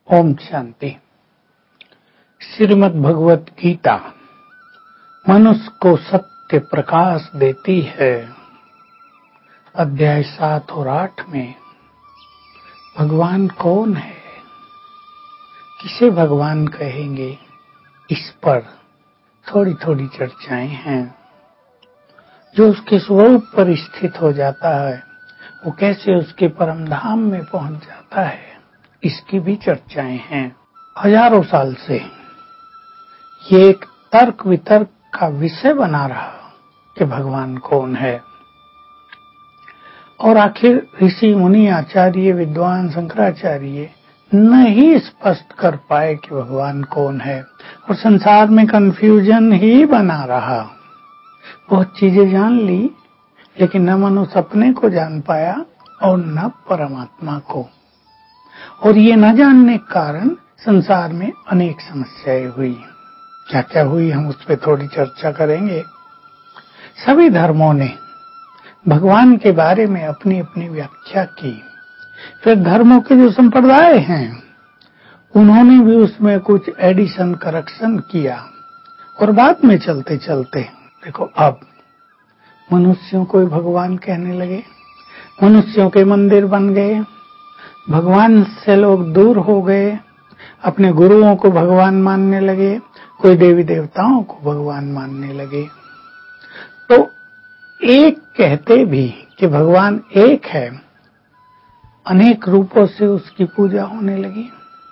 ओम शांति। श्रीमद् भगवत गीता मनुष्य को सत्य प्रकाश देती है। अध्याय 7 और 8 में भगवान कौन है, किसे भगवान कहेंगे, इस पर थोड़ी थोड़ी चर्चाएं हैं। जो उसके स्वरूप पर स्थित हो जाता है वो कैसे उसके परम धाम में पहुंच जाता है, इसकी भी चर्चाएं हैं। हजारों साल से ये एक तर्क वितर्क का विषय बना रहा कि भगवान कौन है, और आखिर ऋषि मुनि आचार्य विद्वान शंकराचार्य नहीं स्पष्ट कर पाए कि भगवान कौन है, और संसार में कंफ्यूजन ही बना रहा। बहुत चीजें जान ली लेकिन न मनुष्य अपने को जान पाया और न परमात्मा को, और ये न जानने के कारण संसार में अनेक समस्याएं हुई। क्या क्या हुई हम उस पर थोड़ी चर्चा करेंगे। सभी धर्मों ने भगवान के बारे में अपनी अपनी व्याख्या की। फिर धर्मों के जो संप्रदाय हैं उन्होंने भी उसमें कुछ एडिशन करेक्शन किया, और बाद में चलते चलते देखो अब मनुष्यों को भगवान कहने लगे, मनुष्यों के मंदिर बन गए, भगवान से लोग दूर हो गए, अपने गुरुओं को भगवान मानने लगे, कोई देवी देवताओं को भगवान मानने लगे। तो एक कहते भी कि भगवान एक है, अनेक रूपों से उसकी पूजा होने लगी।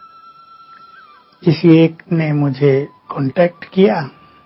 किसी एक ने मुझे कांटेक्ट किया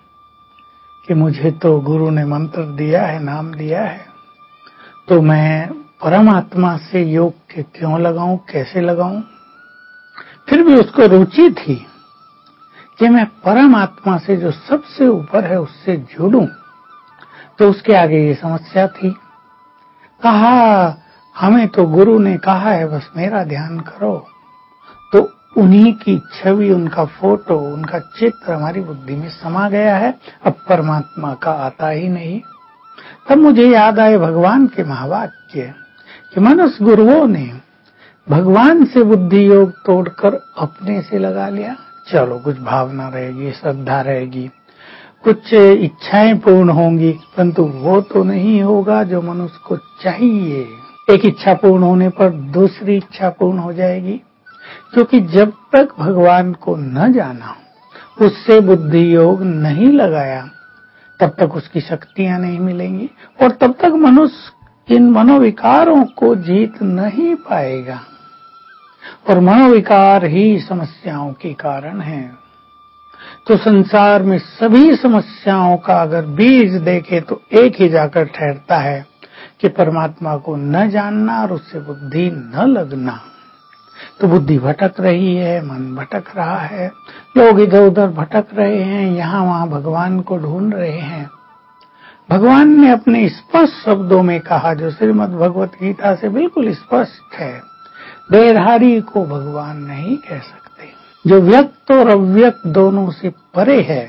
कि मुझे तो गुरु ने मंत्र दिया है, नाम दिया है, तो मैं परमात्मा से योग के क्यों लगाऊं, कैसे लगाऊं। फिर भी उसको रुचि थी कि मैं परमात्मा से जो सबसे ऊपर है उससे जुड़ूं। तो उसके आगे ये समस्या थी। कहा हमें तो गुरु ने कहा है बस मेरा ध्यान करो, तो उन्हीं की छवि, उनका फोटो, उनका चित्र हमारी बुद्धि में समा गया है, अब परमात्मा का आता ही नहीं। तब मुझे याद आए भगवान के महावाक्य कि मनुष्य गुरुओं ने भगवान से बुद्धि योग तोड़कर अपने से लगा लिया। चलो कुछ भावना रहेगी, श्रद्धा रहेगी, कुछ इच्छाएं पूर्ण होंगी, परंतु वो तो नहीं होगा जो मनुष्य को चाहिए। एक इच्छा पूर्ण होने पर दूसरी इच्छा पूर्ण हो जाएगी, क्योंकि जब तक भगवान को न जाना, उससे बुद्धि योग नहीं लगाया, तब तक उसकी शक्तियां नहीं मिलेंगी, और तब तक मनुष्य इन मनोविकारों को जीत नहीं पाएगा, और मनोविकार ही समस्याओं के कारण है। तो संसार में सभी समस्याओं का अगर बीज देखे तो एक ही जाकर ठहरता है कि परमात्मा को न जानना और उससे बुद्धि न लगना। तो बुद्धि भटक रही है, मन भटक रहा है, लोग इधर उधर भटक रहे हैं, यहाँ वहाँ भगवान को ढूंढ रहे हैं। भगवान ने अपने स्पष्ट शब्दों में कहा, जो श्रीमद् भगवत गीता से बिल्कुल स्पष्ट है, देहधारी को भगवान नहीं कह सकते। जो व्यक्त और अव्यक्त दोनों से परे है,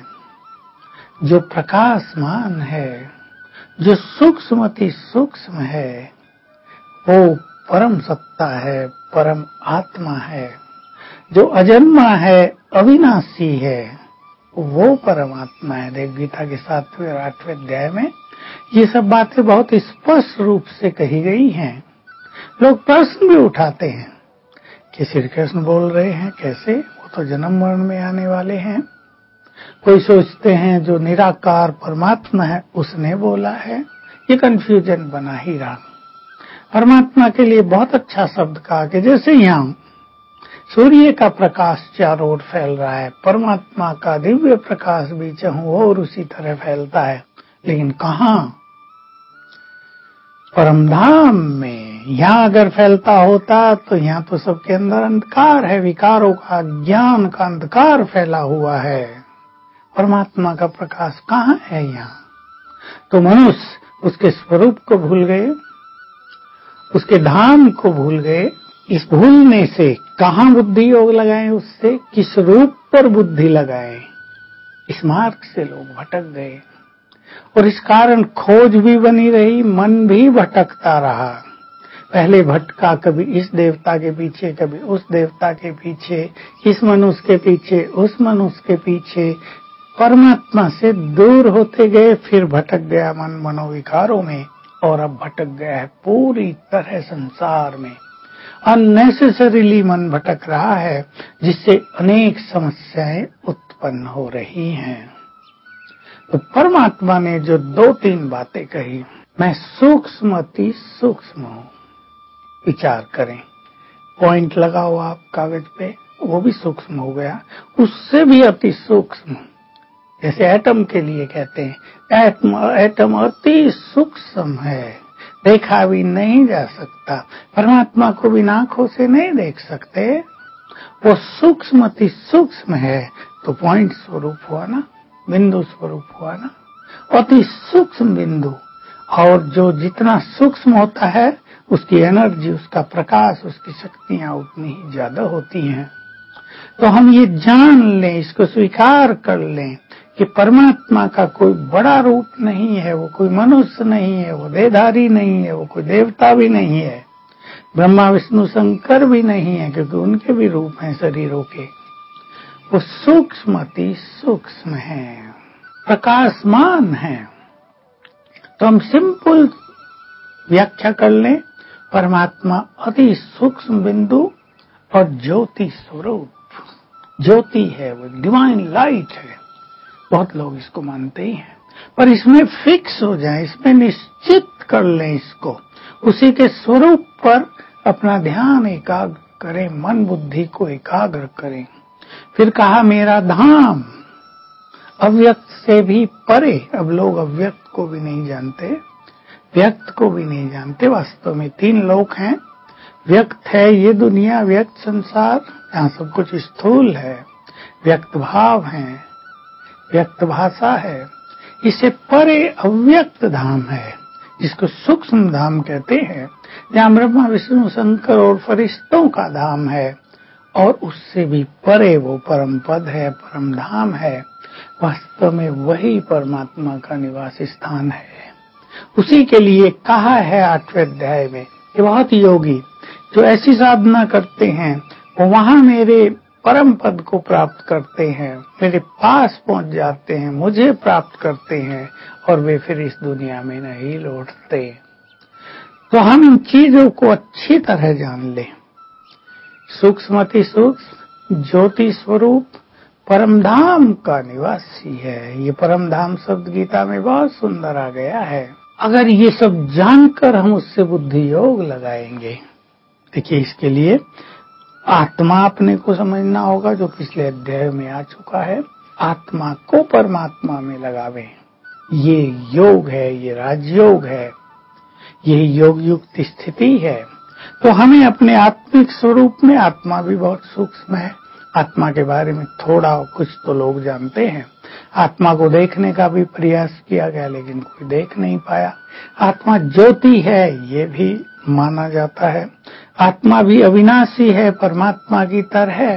जो प्रकाशमान है, जो सूक्ष्मति सूक्ष्म है, वो परम सत्ता है, परम आत्मा है। जो अजन्मा है, अविनाशी है, वो परमात्मा है। देव गीता के 7वें और 8वें अध्याय में ये सब बातें बहुत स्पष्ट रूप से कही गई हैं। लोग प्रश्न भी उठाते हैं कि श्री कृष्ण बोल रहे हैं कैसे, वो तो जन्म मरण में आने वाले हैं। कोई सोचते हैं जो निराकार परमात्मा है उसने बोला है। ये कंफ्यूजन बना ही रहा। परमात्मा के लिए बहुत अच्छा शब्द कहा कि जैसे यहाँ सूर्य का प्रकाश चारों ओर फैल रहा है, परमात्मा का दिव्य प्रकाश भी चाहूं और उसी तरह फैलता है, लेकिन कहाँ? परमधाम में। यहाँ अगर फैलता होता तो यहाँ तो सबके अंदर अंधकार है, विकारों का, ज्ञान का अंधकार फैला हुआ है। परमात्मा का प्रकाश कहाँ है यहाँ? तो मनुष्य उसके स्वरूप को भूल गए, उसके धाम को भूल गए। इस भूलने से कहाँ बुद्धि योग लगाएं, उससे किस रूप पर बुद्धि लगाएं, इस मार्ग से लोग भटक गए, और इस कारण खोज भी बनी रही, मन भी भटकता रहा। पहले भटका, कभी इस देवता के पीछे, कभी उस देवता के पीछे, इस मनुष्य के पीछे, उस मनुष्य के पीछे, परमात्मा से दूर होते गए, फिर भटक गया मन मनोविकारों में, और अब भटक गया है पूरी तरह संसार में। अननेसेसरीली मन भटक रहा है, जिससे अनेक समस्याएं उत्पन्न हो रही हैं। तो परमात्मा ने जो 2-3 बातें कही, मैं सूक्ष्म अति सूक्ष्म हूं, विचार करें। पॉइंट लगाओ आप कागज पे, वो भी सूक्ष्म हो गया, उससे भी अति सूक्ष्म। जैसे एटम के लिए कहते हैं एटम अति सूक्ष्म है, देखा भी नहीं जा सकता। परमात्मा को बिना आंखों से नहीं देख सकते, वो सूक्ष्म अति सूक्ष्म है। तो पॉइंट स्वरूप हुआ ना, बिंदु स्वरूप हुआ ना, अति सूक्ष्म बिंदु। और जो जितना सूक्ष्म होता है, उसकी एनर्जी, उसका प्रकाश, उसकी शक्तियां उतनी ही ज्यादा होती हैं। तो हम ये जान लें, इसको स्वीकार कर लें कि परमात्मा का कोई बड़ा रूप नहीं है, वो कोई मनुष्य नहीं है, वो देहधारी नहीं है, वो कोई देवता भी नहीं है, ब्रह्मा विष्णु शंकर भी नहीं है, क्योंकि उनके भी रूप हैं शरीरों के। वो सूक्ष्म अति सूक्ष्म है, प्रकाशमान है। तो हम सिंपल व्याख्या कर लें, परमात्मा अति सूक्ष्म बिंदु और ज्योति स्वरूप। ज्योति है, वो डिवाइन लाइट है। बहुत लोग इसको मानते ही हैं, पर इसमें फिक्स हो जाए, इसमें निश्चित कर लें इसको, उसी के स्वरूप पर अपना ध्यान एकाग्र करें, मन बुद्धि को एकाग्र करें। फिर कहा मेरा धाम, अव्यक्त से भी परे। अब लोग अव्यक्त को भी नहीं जानते, व्यक्त को भी नहीं जानते। वास्तव में 3 लोक हैं, व्यक्त है ये दुनिया, व्यक्त संसार जहाँ सब कुछ स्थूल है, व्यक्त भाव है, व्यक्त भाषा है। इससे परे अव्यक्त धाम है, जिसको सूक्ष्म धाम कहते हैं, जहाँ ब्रह्मा विष्णु शंकर और फरिश्तों का धाम है। और उससे भी परे वो परम पद है, परम धाम है। वास्तव में वही परमात्मा का निवास स्थान है। उसी के लिए कहा है 8वें अध्याय में कि बहुत योगी जो ऐसी साधना करते हैं, वो वहां मेरे परम पद को प्राप्त करते हैं, मेरे पास पहुंच जाते हैं, मुझे प्राप्त करते हैं, और वे फिर इस दुनिया में नहीं लौटते। तो हम इन चीजों को अच्छी तरह जान लें। सूक्ष्म अति सूक्ष्म, ज्योति स्वरूप, परमधाम का निवासी है। ये परमधाम शब्द गीता में बहुत सुंदर आ गया है। अगर ये सब जानकर हम उससे बुद्धि योग लगाएंगे, देखिए इसके लिए आत्मा अपने को समझना होगा, जो पिछले अध्याय में आ चुका है। आत्मा को परमात्मा में लगावे, ये योग है, ये राजयोग है, ये योग युक्त स्थिति है। तो हमें अपने आत्मिक स्वरूप में, आत्मा भी बहुत सूक्ष्म है, आत्मा के बारे में थोड़ा कुछ तो लोग जानते हैं। आत्मा को देखने का भी प्रयास किया गया, लेकिन कोई देख नहीं पाया। आत्मा ज्योति है, ये भी माना जाता है। आत्मा भी अविनाशी है, परमात्मा की तरह,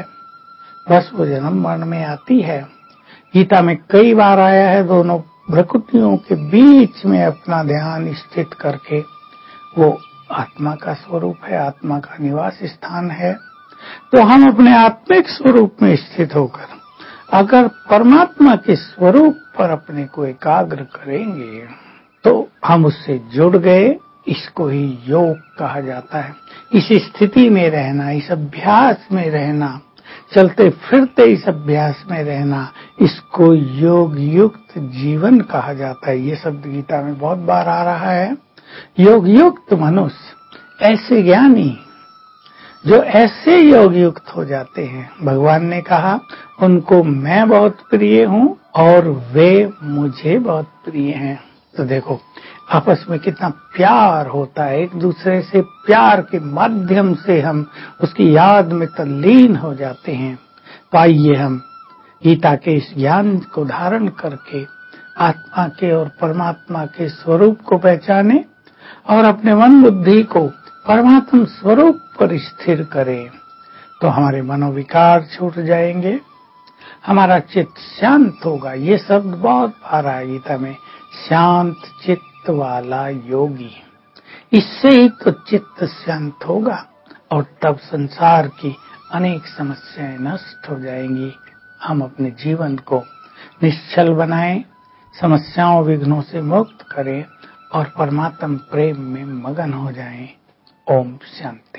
बस वो जन्म मरण में आती है। गीता में कई बार आया है, दोनों प्रकृतियों के बीच में अपना ध्यान स्थित करके, वो आत्मा का स्वरूप है, आत्मा का निवास स्थान है। तो हम अपने आत्मिक स्वरूप में स्थित होकर अगर परमात्मा के स्वरूप पर अपने को एकाग्र करेंगे, तो हम उससे जुड़ गए। इसको ही योग कहा जाता है। इस स्थिति में रहना, इस अभ्यास में रहना, चलते फिरते इस अभ्यास में रहना, इसको योग युक्त जीवन कहा जाता है। ये शब्द गीता में बहुत बार आ रहा है। योग युक्त मनुष्य, ऐसे ज्ञानी जो ऐसे योग युक्त हो जाते हैं, भगवान ने कहा उनको मैं बहुत प्रिय हूं और वे मुझे बहुत प्रिय हैं। तो देखो आपस में कितना प्यार होता है, एक दूसरे से प्यार के माध्यम से हम उसकी याद में तल्लीन हो जाते हैं। तो आइए हम गीता के इस ज्ञान को धारण करके आत्मा के और परमात्मा के स्वरूप को पहचाने और अपने मन बुद्धि को परमात्मा स्वरूप पर स्थिर करें। तो हमारे मनोविकार छूट जाएंगे, हमारा चित्त शांत होगा। ये शब्द बहुत बार आया गीता में, शांत चित्त वाला योगी। इससे ही तो चित्त शांत होगा और तब संसार की अनेक समस्याएं नष्ट हो जाएंगी। हम अपने जीवन को निश्चल बनाएं, समस्याओं विघ्नों से मुक्त करें और परमात्म प्रेम में मगन हो जाएं। ओम शांति।